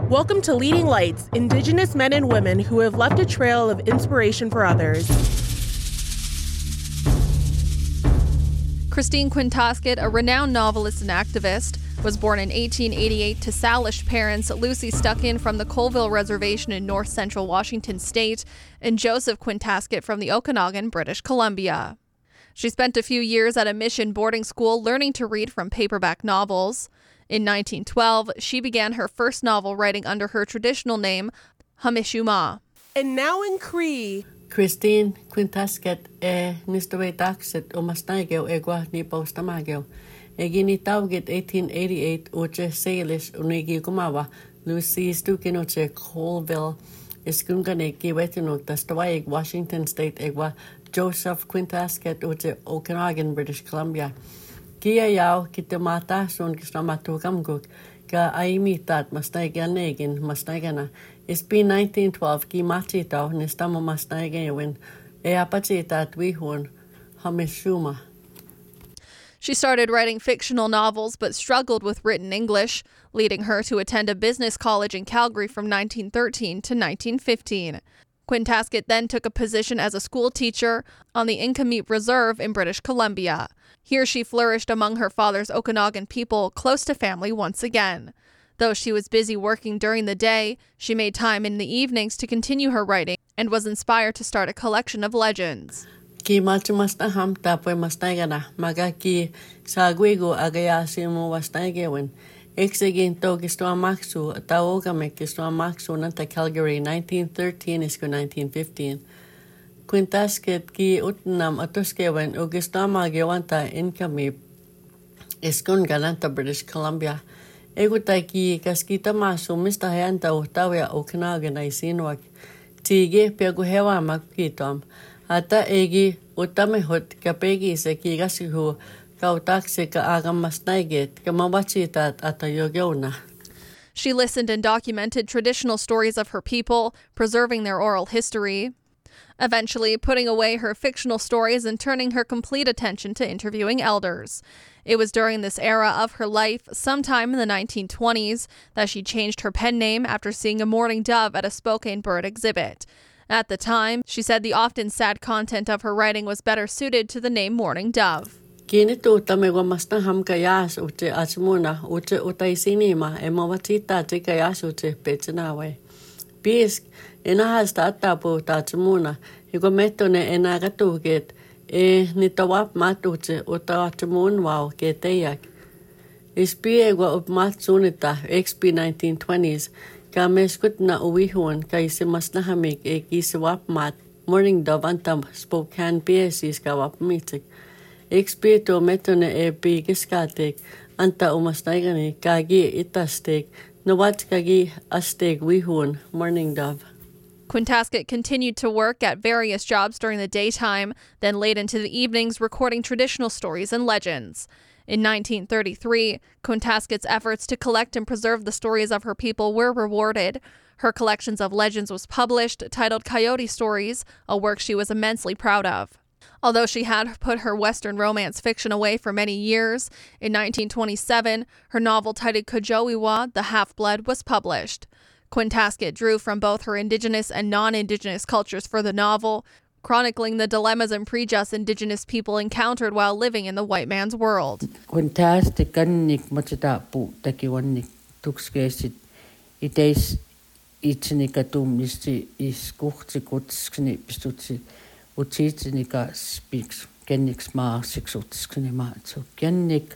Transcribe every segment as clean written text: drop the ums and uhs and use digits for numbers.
Welcome to Leading Lights, Indigenous men and women who have left a trail of inspiration for others. Christine Quintasket, a renowned novelist and activist, was born in 1888 to Salish parents Lucy Stuckin from the Colville Reservation in north central Washington state and Joseph Quintasket from the Okanagan, British Columbia. She spent a few years at a mission boarding school learning to read from paperback novels. In 1912, she began her first novel writing under her traditional name, Hamishuma. And now in Cree. Christine Quintasket nistaway takset omastaigew egwa ni postamageo. Egini taugit 1888 uche Salish unigi kumawa Lucy Stukin uche Colville iskungane kiwetinuk tastawaig Washington State egwa Joseph Quintasket uche Okanagan, British Columbia. Kia yao kitamata sun kistamatukamguk ka aimitat mastaiganegin mastaigana. It's been 1912 ki machitao nistamo mastaigewin apachitat wihun Hamishuma. She started writing fictional novels but struggled with written English, leading her to attend a business college in Calgary from 1913 to 1915. Quintasket then took a position as a school teacher on the Inkameep Reserve in British Columbia. Here she flourished among her father's Okanagan people, close to family once again. Though she was busy working during the day, she made time in the evenings to continue her writing and was inspired to start a collection of legends. Ki machumastaham tapoy mastaigana magaki sagwigo agayasimu wastaigewin. Exegin to gistoa maxu taogamek gistoa maxu nanta Calgary 1913 isku 1915. Quintasket ki utnam atuskewen ugistama gewanta Inkameep iskun galanta British Columbia. Egutai ki kaskita masu mista henta utawia Okanagan isinuak. Tige peguhewa makitom. Ata egi utamehut kapegi se ki gasihu kautaksi ka agam masnaiget kamawachitat atayogona. She listened and documented traditional stories of her people, preserving their oral history. Eventually putting away her fictional stories and turning her complete attention to interviewing elders. It was during this era of her life, sometime in the 1920s, that she changed her pen name after seeing a mourning dove at a Spokane bird exhibit. At the time, she said the often sad content of her writing was better suited to the name Mourning Dove. Kinitu tamego mastaham kayas uche achmuna uche utaisinima emawachita tikayas uche pechinawe. Pisk inahas tatapu tachmuna ikometone enagatuget nitawap matuche utachmun wow keteyak. Ispiegwa upmatsunita XP 1920s kameskutna uwihun kaisi masnahamik ekiswap mat Mourning Dove antam Spokane piesis kawap mitik. XP to metone bigiskatek anta umastaigani kagi itastek nawat kagi astek wihun Mourning Dove. Quintasket continued to work at various jobs during the daytime, then late into the evenings recording traditional stories and legends. In 1933, Quintasket's efforts to collect and preserve the stories of her people were rewarded. Her collections of legends was published, titled Coyote Stories, a work she was immensely proud of. Although she had put her Western romance fiction away for many years, in 1927, her novel titled Kujowiwa, The Half-Blood, was published. Quintasket drew from both her Indigenous and non-Indigenous cultures for the novel, chronicling the dilemmas and prejudice Indigenous people encountered while living in the white man's world. Quintasket kannik matatapu takiwanik tukskesit iteis itsinikatum isti iskuhtsikutskni pistutsi utitzinika speaks kennik maarsiksuutskni maatsu kennik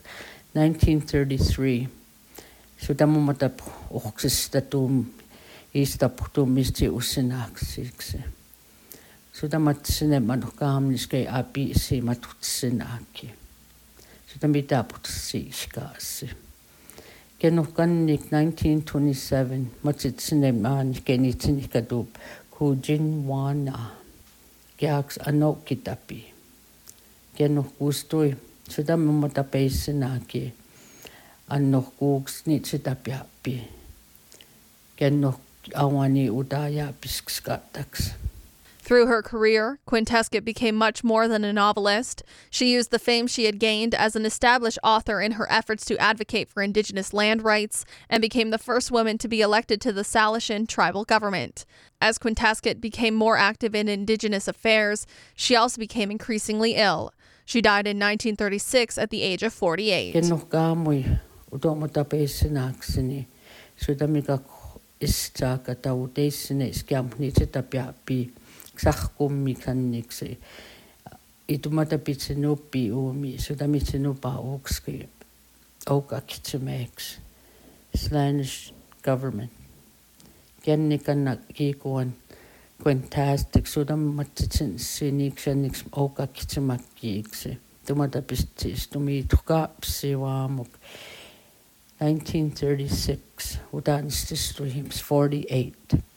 1933 sutamumatap oksistatum istaputum isti usinaksiksi sutamatsine manukaamniskei apisi matutsinaki sutamitaputsi iskaasi kenukkannik 1927 matsitsine maanikenitsinikadup kujinwana kiaks anokitapi kenukustui sutamumatapeisinaki annokuuksni sitapiappi kennuk awani udaya piskskataks. Through her career, Quintescot became much more than a novelist. She used the fame she had gained as an established author in her efforts to advocate for Indigenous land rights and became the first woman to be elected to the Salishan tribal government. As Quintescot became more active in Indigenous affairs, she also became increasingly ill. She died in 1936 at the age of 48. Sakummi kanniksi. Itumata pitsenupi uumi, sudamitsenupa ukski, aukakitsemeeksi. Slanish government. Kennikanna kiikuan Quintastic sudamatitsen sinikseniksi aukakitsemakkiiksi. Tumata pitsis tumitukaapsi vaamuk. 1936, udaanististuhims 48.